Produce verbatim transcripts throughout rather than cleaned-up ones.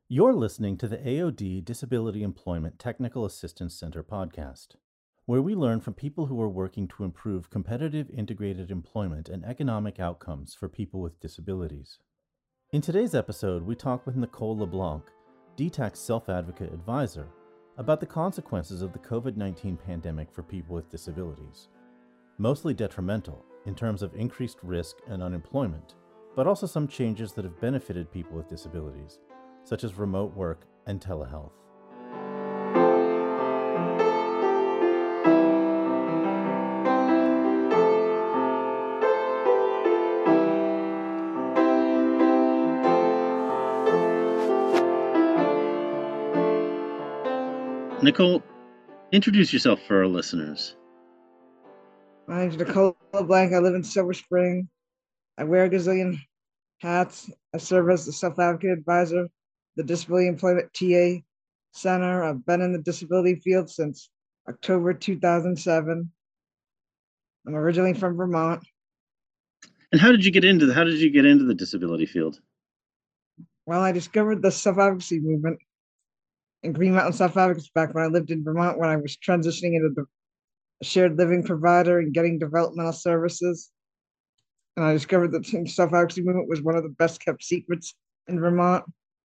You're listening to the A O D Disability Employment Technical Assistance Center podcast, where we learn from people who are working to improve competitive integrated employment and economic outcomes for people with disabilities. In today's episode, we talk with Nicole LeBlanc, D TAC's self-advocate advisor, about the consequences of the COVID nineteen pandemic for people with disabilities. Mostly detrimental in terms of increased risk and unemployment, but also some changes that have benefited people with disabilities, such as remote work and telehealth. Nicole, introduce yourself for our listeners. My name's Nicole LeBlanc. I live in Silver Spring. I wear a gazillion hats. I serve as the self-advocate advisor, the Disability Employment T A Center. I've been in the disability field since October two thousand seven. I'm originally from Vermont. And how did you get into the, how did you get into the disability field? Well, I discovered the self-advocacy movement in Green Mountain Self-Advocacy back when I lived in Vermont, when I was transitioning into the shared living provider and getting developmental services. And I discovered that the self-advocacy movement was one of the best kept secrets in Vermont.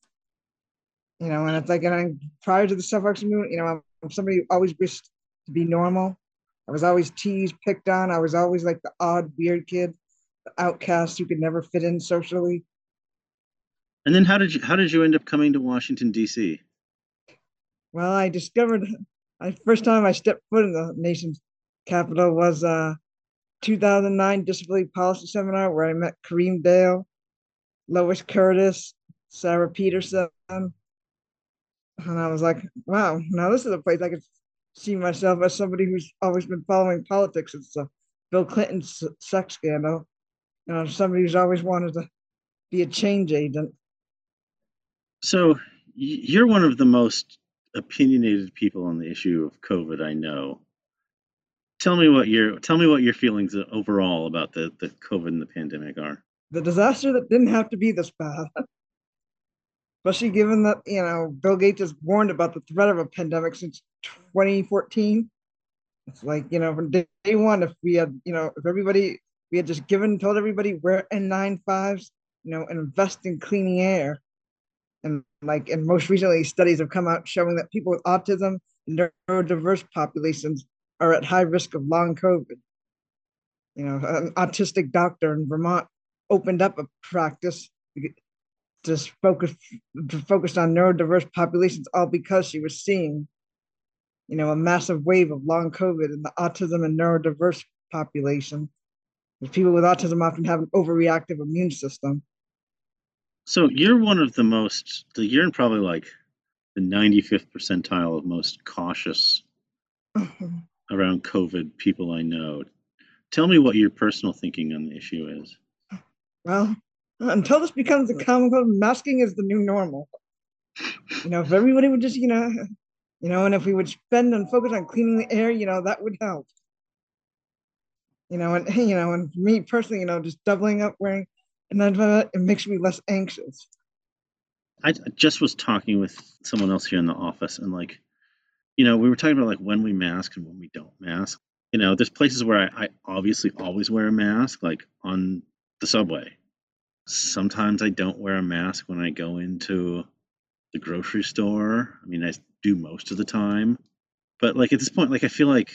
You know, and it's like, and I, prior to the self-advocacy movement, you know, I'm, I'm somebody who always wished to be normal. I was always teased, picked on. I was always like the odd, weird kid, the outcast who could never fit in socially. And then how did you how did you end up coming to Washington, D C? Well, I discovered, the first time I stepped foot in the nation's capital was uh, two thousand nine Disability Policy Seminar, where I met Kareem Dale, Lois Curtis, Sarah Peterson. And I was like, wow, now this is a place I could see myself as somebody who's always been following politics. It's a Bill Clinton sex scandal. You know, somebody who's always wanted to be a change agent. So you're one of the most opinionated people on the issue of COVID I know. Tell me what your tell me what your feelings overall about the, the COVID and the pandemic are. The disaster that didn't have to be this bad. Especially given that, you know, Bill Gates has warned about the threat of a pandemic since twenty fourteen. It's like, you know, from day one, if we had, you know, if everybody, we had just given, told everybody wear N ninety-fives, you know, and invest in cleaning air. And like, and most recently, studies have come out showing that people with autism and neurodiverse populations are at high risk of long COVID. You know, an autistic doctor in Vermont opened up a practice just focused focused on neurodiverse populations, all because she was seeing, you know, a massive wave of long COVID in the autism and neurodiverse population. Because people with autism often have an overreactive immune system. So you're one of the most, you're in probably like the ninety-fifth percentile of most cautious around COVID people I know. Tell me what your personal thinking on the issue is. Well, until this becomes a common code, masking is the new normal. You know, if everybody would just, you know, you know, and if we would spend and focus on cleaning the air, you know, that would help. You know, and you know, and for me personally, you know, just doubling up wearing, and then it makes me less anxious. I just was talking with someone else here in the office, and like, you know, we were talking about like when we mask and when we don't mask. You know, there's places where I, I obviously always wear a mask, like on the subway. Sometimes I don't wear a mask when I go into the grocery store. I mean, I do most of the time. But like at this point, like I feel like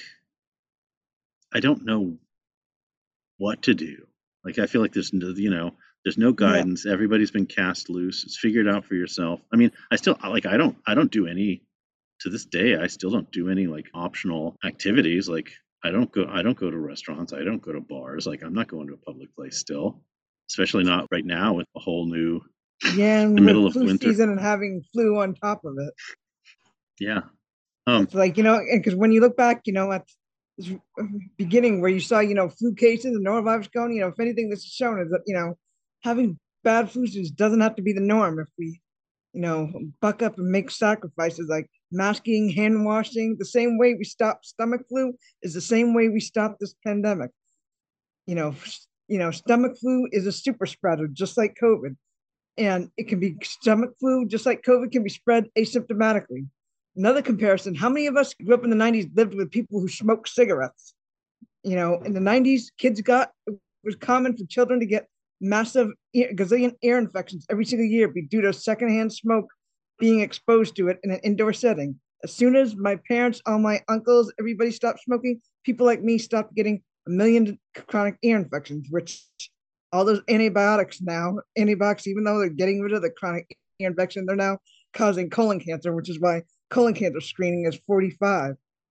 I don't know what to do. Like I feel like there's no, you know, there's no guidance. Yeah. Everybody's been cast loose. It's figured out for yourself. I mean, I still like I don't I don't do any to this day. I still don't do any like optional activities. Like I don't go I don't go to restaurants. I don't go to bars. Like I'm not going to a public place still, especially not right now with a whole new yeah, and the middle with of flu winter season and having flu on top of it. Yeah, um, it's like, you know, because when you look back, you know, at this beginning where you saw, you know, flu cases and norovirus going, you know, if anything, this is shown is that, you know, having bad flu seasons doesn't have to be the norm if we, you know, buck up and make sacrifices like masking, hand washing. The same way we stop stomach flu is the same way we stop this pandemic. You know, you know, stomach flu is a super spreader, just like COVID. and it can be stomach flu, just like COVID can be spread asymptomatically. Another comparison, how many of us grew up in the nineties, lived with people who smoked cigarettes? You know, in the nineties, kids got, it was common for children to get massive gazillion ear infections every single year due to secondhand smoke being exposed to it in an indoor setting. As soon as my parents, all my uncles, everybody stopped smoking, people like me stopped getting a million chronic ear infections, which all those antibiotics now, antibiotics, even though they're getting rid of the chronic ear infection, they're now causing colon cancer, which is why colon cancer screening is forty-five.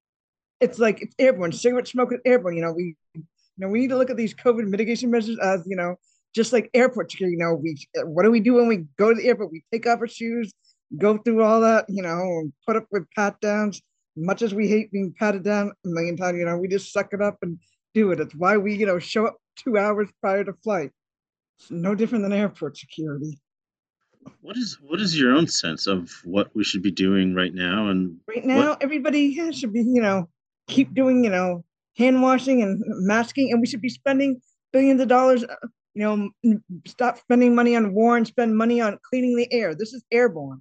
It's like it's airborne. Cigarette smoke is airborne. You know, we you know we need to look at these COVID mitigation measures as, you know, just like airport security. You know, we what do we do when we go to the airport? We take off our shoes, go through all that, you know, and put up with pat downs. Much as we hate being patted down a million times, you know, we just suck it up and do it. It's why we, you know, show up two hours prior to flight. It's no different than airport security. What is what is your own sense of what we should be doing right now? And right now, what, everybody should be, you know, keep doing, you know, hand washing and masking, and we should be spending billions of dollars, you know, stop spending money on war and spend money on cleaning the air. This is airborne.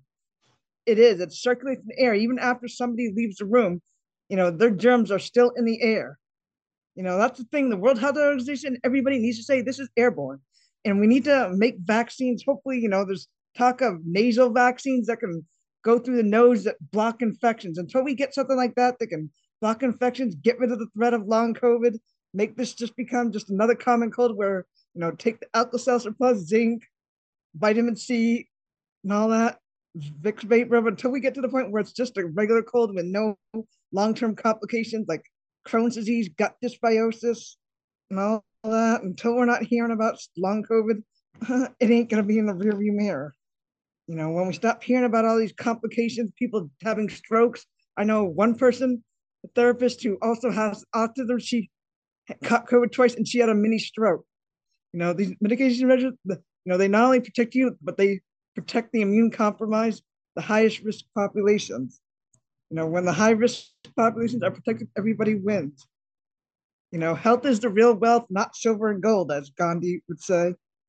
It is. It circulates in the air. Even after somebody leaves the room, you know, their germs are still in the air. You know, that's the thing. The World Health Organization, everybody needs to say this is airborne. And we need to make vaccines. Hopefully, you know, there's talk of nasal vaccines that can go through the nose that block infections. Until we get something like that that can block infections, get rid of the threat of long COVID, make this just become just another common cold where, you know, take the Alka-Seltzer plus zinc, vitamin C, and all that, Vicks Vapor, until we get to the point where it's just a regular cold with no long-term complications like Crohn's disease, gut dysbiosis, and all that. Until we're not hearing about long COVID, it ain't going to be in the rearview mirror. You know, when we stop hearing about all these complications, people having strokes. I know one person, a therapist who also has autism, she caught COVID twice and she had a mini stroke. You know, these mitigation measures, you know, they not only protect you, but they protect the immune compromised, the highest risk populations. You know, when the high risk populations are protected, everybody wins. You know, health is the real wealth, not silver and gold, as Gandhi would say.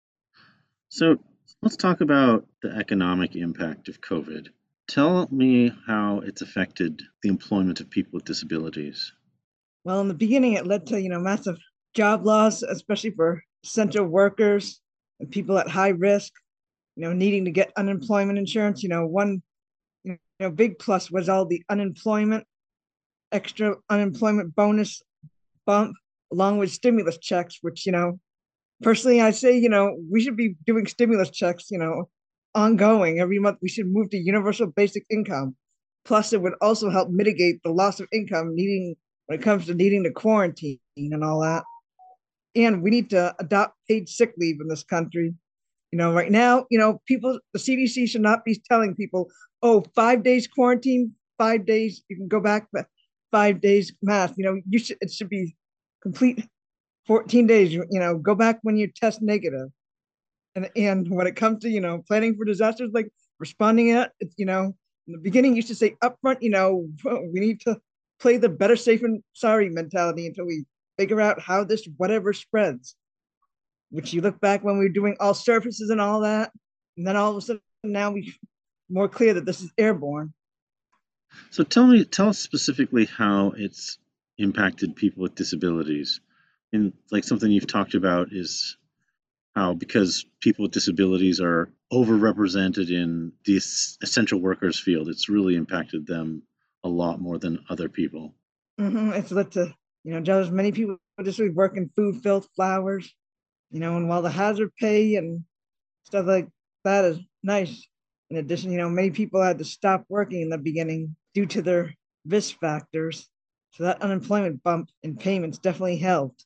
So let's talk about the economic impact of COVID. Tell me how it's affected the employment of people with disabilities. Well, in the beginning, it led to, you know, massive job loss, especially for essential workers and people at high risk, you know, needing to get unemployment insurance. You know, one, you know, big plus was all the unemployment, extra unemployment bonus bump, along with stimulus checks, which, you know, personally, I say, you know, we should be doing stimulus checks, you know, ongoing every month. We should move to universal basic income. Plus, it would also help mitigate the loss of income needing when it comes to needing to quarantine and all that. And we need to adopt paid sick leave in this country. You know, right now, you know, people, the C D C should not be telling people, oh, five days quarantine, five days, you can go back, but five days mask. You know, you should, it should be complete fourteen days, you, you know, go back when you test negative. And, and when it comes to, you know, planning for disasters, like responding at, it's, you know, in the beginning, you used to say upfront, you know, we need to play the better safe and sorry mentality until we figure out how this whatever spreads, which you look back when we were doing all surfaces and all that. And then all of a sudden now we more clear that this is airborne. So tell me, tell us specifically how it's impacted people with disabilities. And like something you've talked about is how, because people with disabilities are overrepresented in the essential workers field, it's really impacted them a lot more than other people. Mm-hmm. It's led to, you know, there's many people just work in food, filth, flowers, you know, and while the hazard pay and stuff like that is nice, in addition, you know, many people had to stop working in the beginning due to their risk factors. So that unemployment bump in payments definitely helped.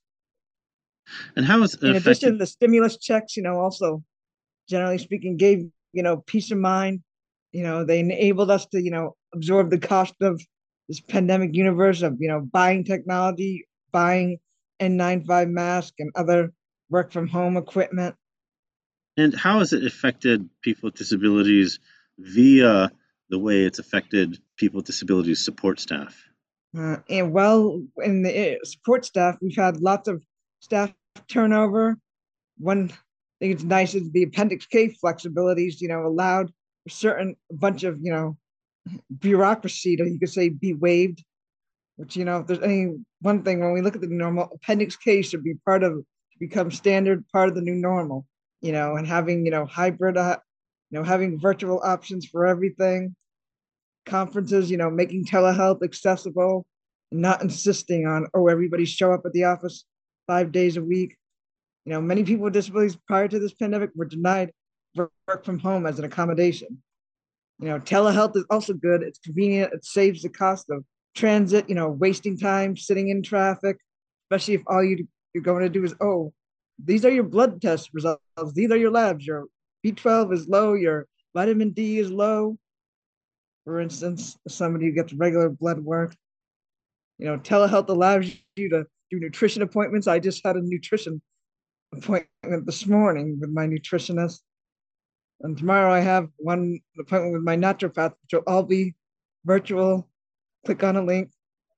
And how is it in affected? addition, the stimulus checks, you know, also generally speaking, gave, you know, peace of mind. You know, they enabled us to, you know, absorb the cost of this pandemic universe of, you know, buying technology, buying N ninety-five masks and other work from home equipment. And how has it affected people with disabilities via the way it's affected people with disabilities support staff? Uh, and well, in the support staff, we've had lots of staff turnover. One think it's nice that the Appendix K flexibilities, you know, allowed a certain bunch of, you know, bureaucracy to, you could say, be waived. Which, you know, if there's any one thing, when we look at the normal, Appendix K should be part of, become standard part of the new normal, you know, and having, you know, hybrid, uh, you know, having virtual options for everything, conferences, you know, making telehealth accessible, not insisting on, oh, everybody show up at the office five days a week. You know, many people with disabilities prior to this pandemic were denied work from home as an accommodation. You know, telehealth is also good. It's convenient. It saves the cost of transit, you know, wasting time sitting in traffic, especially if all you, you're going to do is, oh, these are your blood test results. These are your labs. Your B twelve is low. Your vitamin D is low. For instance, somebody who gets regular blood work. You know, telehealth allows you to do nutrition appointments. I just had a nutrition appointment this morning with my nutritionist. And tomorrow I have one appointment with my naturopath, which will all be virtual. Click on a link.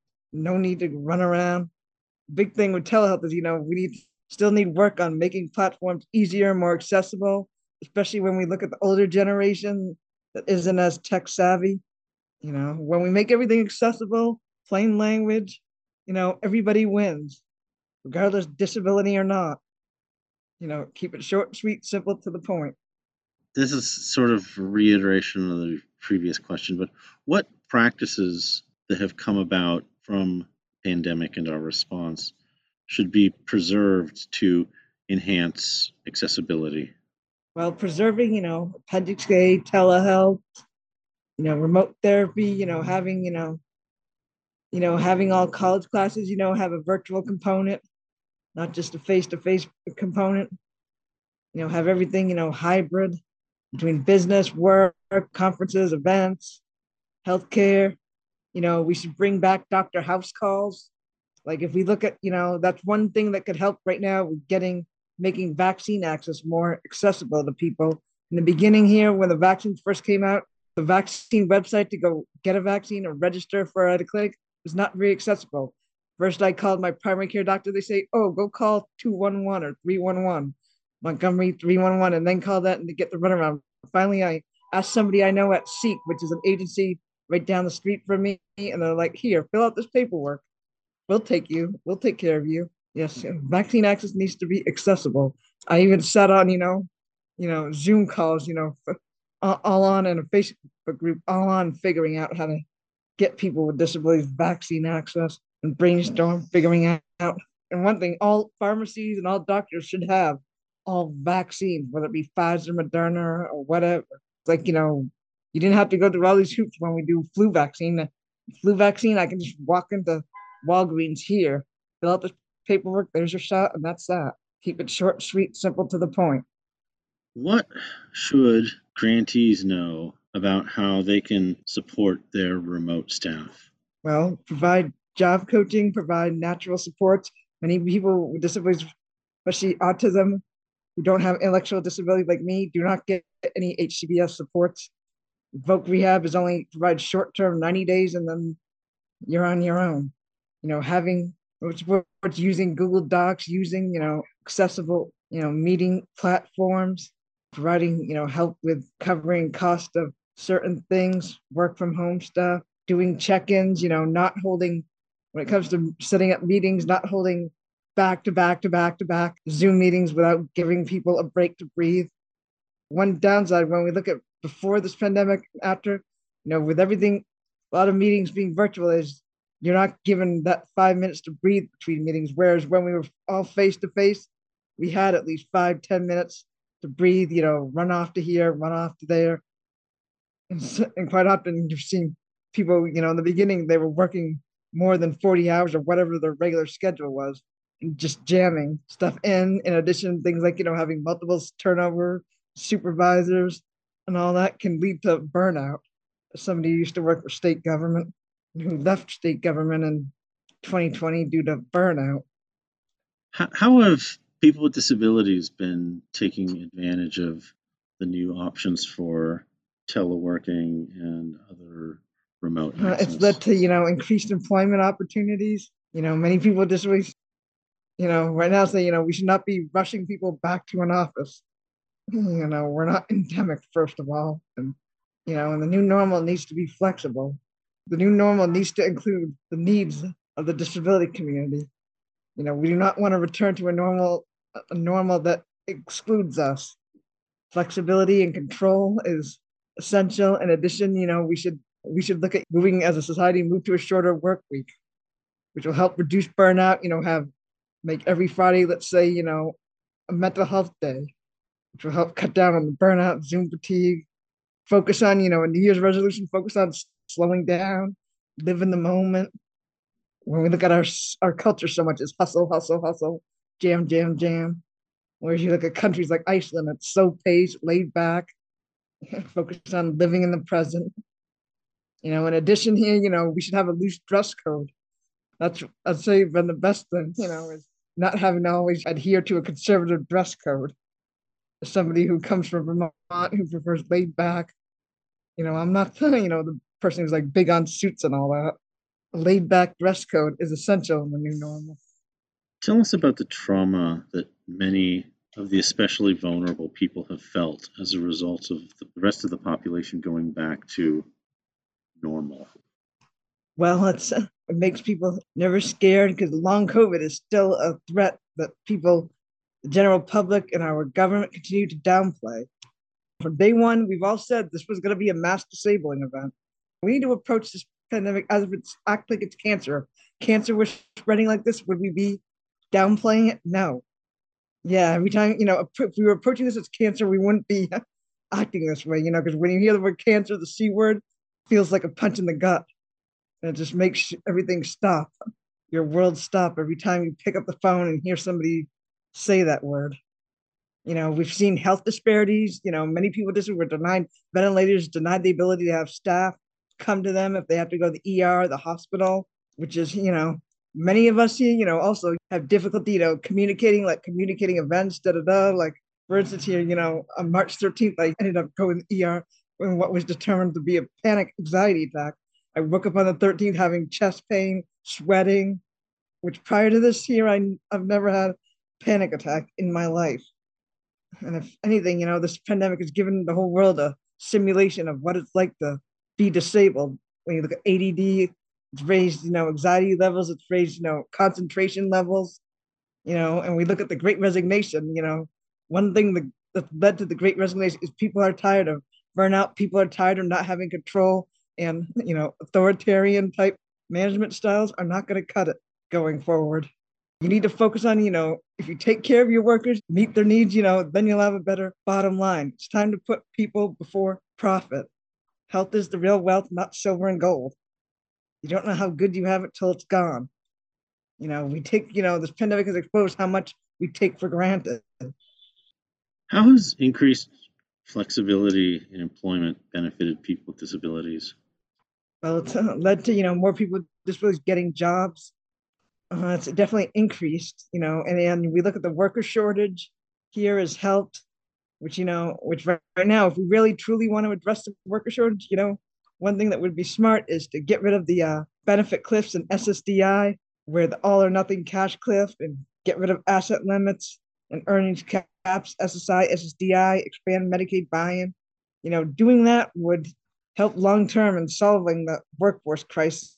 No need to run around. Big thing with telehealth is, you know, we need still need work on making platforms easier, more accessible, especially when we look at the older generation that isn't as tech savvy. You know, when we make everything accessible, plain language, you know, everybody wins, regardless disability or not. You know, keep it short, sweet, simple, to the point. This is sort of a reiteration of the previous question, but what practices that have come about from pandemic and our response should be preserved to enhance accessibility? Well, preserving, you know, Appendix K, telehealth, you know, remote therapy, you know, having, you know, you know, having all college classes, you know, have a virtual component, not just a face-to-face component. You know, have everything, you know, hybrid between business, work, conferences, events, healthcare. You know, we should bring back doctor house calls. Like if we look at, you know, that's one thing that could help right now with getting, making vaccine access more accessible to people. In the beginning here, when the vaccine first came out, the vaccine website to go get a vaccine or register for at a clinic was not very accessible. First, I called my primary care doctor. They say, oh, go call two one one or three one one, Montgomery three one one, and then call that and to get the runaround. Finally, I asked somebody I know at Seek, which is an agency right down the street from me, and they're like, here, fill out this paperwork. We'll take you. We'll take care of you. Yes, vaccine access needs to be accessible. I even sat on, you know, you know, Zoom calls, you know, all on in a Facebook group, all on figuring out how to get people with disabilities vaccine access and brainstorm figuring out. And one thing, all pharmacies and all doctors should have all vaccines, whether it be Pfizer, Moderna, or whatever. It's like, you know, you didn't have to go through all these hoops when we do flu vaccine. The flu vaccine, I can just walk into Walgreens here, fill out the paperwork, there's your shot, and that's that. Keep it short, sweet, simple, to the point. What should grantees know about how they can support their remote staff? Well, provide job coaching, provide natural supports. Many people with disabilities, especially autism, who don't have intellectual disability like me, do not get any H C B S supports. Voc Rehab is only provide short-term ninety days, and then you're on your own. You know, having which it's using Google Docs, using, you know, accessible, you know, meeting platforms, providing, you know, help with covering cost of certain things, work from home stuff, doing check-ins, you know, not holding, when it comes to setting up meetings, not holding back to back to back to back Zoom meetings without giving people a break to breathe. One downside when we look at before this pandemic, after, you know, with everything, a lot of meetings being virtual, is you're not given that five minutes to breathe between meetings. Whereas when we were all face to face, we had at least five, ten minutes to breathe, you know, run off to here, run off to there. And, and quite often you've seen people, you know, in the beginning, they were working more than forty hours or whatever their regular schedule was, and just jamming stuff in. In addition, things like, you know, having multiple turnover supervisors and all that can lead to burnout. Somebody who used to work for state government, who left state government in twenty twenty due to burnout. How, how have people with disabilities been taking advantage of the new options for teleworking and other remote Uh, access? it's led to, you know, increased employment opportunities. You know, many people with disabilities, you know, right now say, you know, we should not be rushing people back to an office. You know, we're not endemic, first of all. And, you know, and the new normal needs to be flexible. The new normal needs to include the needs of the disability community. You know, we do not want to return to a normal, a normal that excludes us. Flexibility and control is essential. In addition, you know, we should we should look at moving as a society, move to a shorter work week, which will help reduce burnout. You know, have make every Friday, let's say, you know, a mental health day, which will help cut down on the burnout, Zoom fatigue. Focus on, you know, a New Year's resolution. Focus on slowing down, live in the moment. When we look at our our culture, so much is hustle, hustle, hustle, jam, jam, jam. Whereas you look at countries like Iceland, it's so paced, laid back, focused on living in the present. You know, in addition here, you know, we should have a loose dress code. That's I'd say been the best thing, you know, is not having to always adhere to a conservative dress code. As somebody who comes from Vermont who prefers laid back, you know, I'm not you know the person who's like big on suits and all that. A laid back dress code is essential in the new normal. Tell us about the trauma that many of the especially vulnerable people have felt as a result of the rest of the population going back to normal. Well, it's, it makes people never scared because long COVID is still a threat that people, the general public, and our government continue to downplay. From day one, we've all said this was going to be a mass disabling event. We need to approach this pandemic as if it's act like it's cancer. Cancer was spreading like this. Would we be downplaying it? No. Yeah, every time, you know, if we were approaching this as cancer, we wouldn't be acting this way, you know, because when you hear the word cancer, the C word feels like a punch in the gut. And it just makes everything stop. Your world stop every time you pick up the phone and hear somebody say that word. You know, we've seen health disparities. You know, many people just were denied ventilators, denied the ability to have staff come to them if they have to go to the E R, the hospital, which is, you know, many of us here, you know, also have difficulty, you know, communicating, like communicating events, da da da. Like, for instance, here, you know, on March thirteenth, I ended up going to the E R in what was determined to be a panic anxiety attack. I woke up on the thirteenth having chest pain, sweating, which prior to this year, I, I've never had a panic attack in my life. And if anything, you know, this pandemic has given the whole world a simulation of what it's like to be disabled. When you look at A D D, it's raised, you know, anxiety levels, it's raised, you know, concentration levels, you know, and we look at the Great Resignation, you know, one thing that, that led to the Great Resignation is people are tired of burnout, people are tired of not having control, and, you know, authoritarian type management styles are not going to cut it going forward. You need to focus on, you know, if you take care of your workers, meet their needs, you know, then you'll have a better bottom line. It's time to put people before profit. Health is the real wealth, not silver and gold. You don't know how good you have it till it's gone. You know, we take, you know, this pandemic has exposed how much we take for granted. How has increased flexibility in employment benefited people with disabilities? Well, it's uh, led to, you know, more people with disabilities getting jobs. Uh, it's definitely increased, you know, and, and we look at the worker shortage here has helped, which, you know, which right, right now, if we really truly want to address the worker shortage, you know, one thing that would be smart is to get rid of the uh, benefit cliffs and S S D I, where the all or nothing cash cliff, and get rid of asset limits and earnings caps, S S I, S S D I, expand Medicaid buy-in. You know, doing that would help long-term in solving the workforce crisis.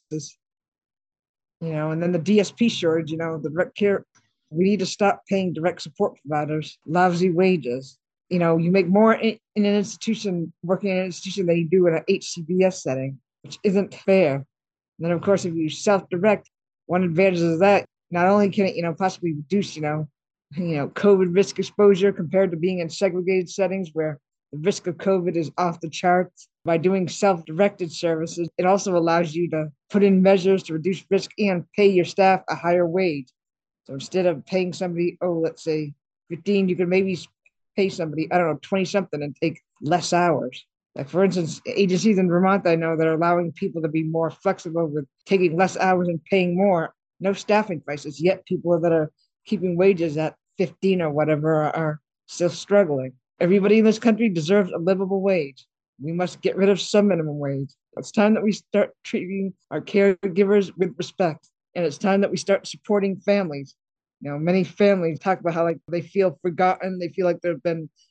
You know, and then the D S P shortage, you know, the direct care, we need to stop paying direct support providers lousy wages. You know, you make more in, in an institution, working in an institution than you do in an H C B S setting, which isn't fair. And then, of course, if you self-direct, one advantage is that not only can it, you know, possibly reduce, you know, you know, COVID risk exposure compared to being in segregated settings where the risk of COVID is off the charts. By doing self-directed services, it also allows you to put in measures to reduce risk and pay your staff a higher wage. So instead of paying somebody, oh, let's say fifteen, you could maybe pay somebody, I don't know, twenty something and take less hours. Like, for instance, agencies in Vermont, I know, that are allowing people to be more flexible with taking less hours and paying more. No staffing crisis, yet people that are keeping wages at fifteen or whatever are, are still struggling. Everybody in this country deserves a livable wage. We must get rid of some minimum wage. It's time that we start treating our caregivers with respect. And it's time that we start supporting families. You know, many families talk about how like they feel forgotten. They feel like they've been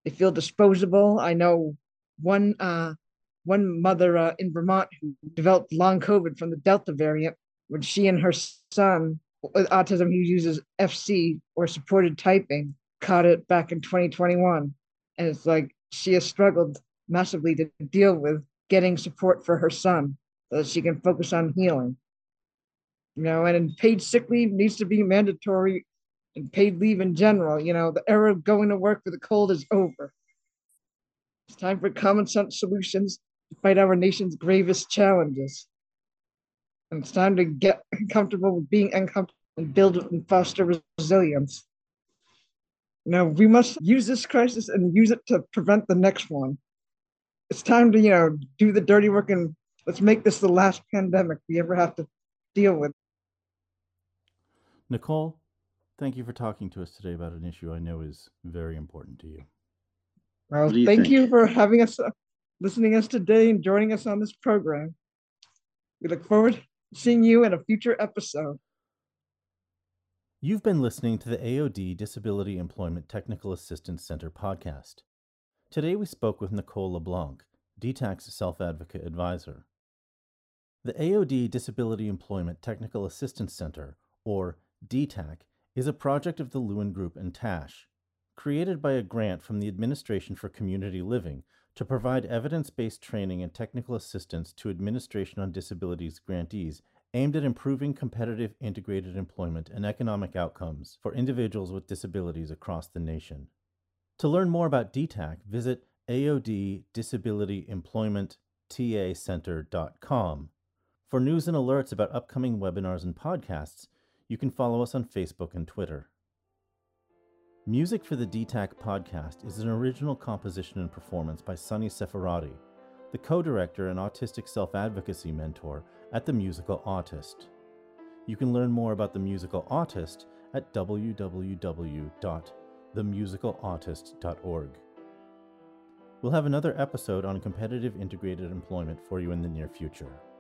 They feel disposable. I know one uh, one mother uh, in Vermont who developed long COVID from the Delta variant when she and her son with autism who uses F C or supported typing caught it back in twenty twenty-one. And it's like she has struggled massively to deal with getting support for her son so that she can focus on healing. You know, and paid sick leave needs to be mandatory and paid leave in general. You know, the era of going to work with a cold is over. It's time for common sense solutions to fight our nation's gravest challenges. And it's time to get comfortable with being uncomfortable and build and foster resilience. You know, we must use this crisis and use it to prevent the next one. It's time to, you know, do the dirty work and let's make this the last pandemic we ever have to deal with. Nicole, thank you for talking to us today about an issue I know is very important to you. Well, you thank think? you for having us, uh, listening to us today and joining us on this program. We look forward to seeing you in a future episode. You've been listening to the A O D Disability Employment Technical Assistance Center podcast. Today we spoke with Nicole LeBlanc, D TAC's self-advocate advisor. The A O D Disability Employment Technical Assistance Center, or D TAC, is a project of the Lewin Group and Tash, created by a grant from the Administration for Community Living to provide evidence-based training and technical assistance to Administration on Disabilities grantees aimed at improving competitive integrated employment and economic outcomes for individuals with disabilities across the nation. To learn more about D TAC, visit A O D disability employment T A center dot com. For news and alerts about upcoming webinars and podcasts, you can follow us on Facebook and Twitter. Music for the D TAC podcast is an original composition and performance by Sunny Sefarati, the co-director and autistic self-advocacy mentor at The Musical Autist. You can learn more about The Musical Autist at w w w dot the musical autist dot org. We'll have another episode on competitive integrated employment for you in the near future.